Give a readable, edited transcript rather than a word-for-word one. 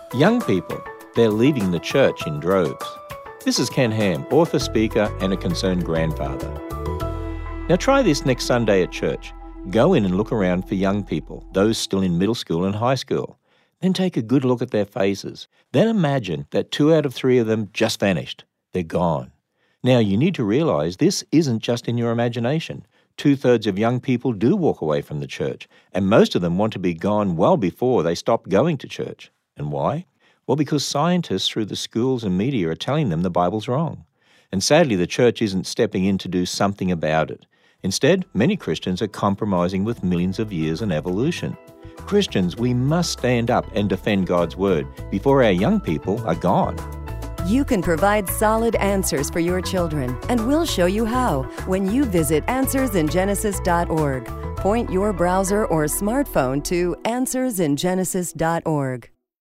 Young people, they're leaving the church in droves. This is Ken Ham, author, speaker, and a concerned grandfather. Now try this next Sunday at church. Go in and look around for young people, those still in middle school and high school. Then take a good look at their faces. Then imagine that 2 out of 3 of them just vanished. They're gone. Now you need to realize this isn't just in your imagination. 2/3 of young people do walk away from the church, and most of them want to be gone well before they stop going to church. And why? Well, because scientists through the schools and media are telling them the Bible's wrong. And sadly, the church isn't stepping in to do something about it. Instead, many Christians are compromising with millions of years in evolution. Christians, we must stand up and defend God's Word before our young people are gone. You can provide solid answers for your children, and we'll show you how when you visit AnswersInGenesis.org. Point your browser or smartphone to AnswersInGenesis.org.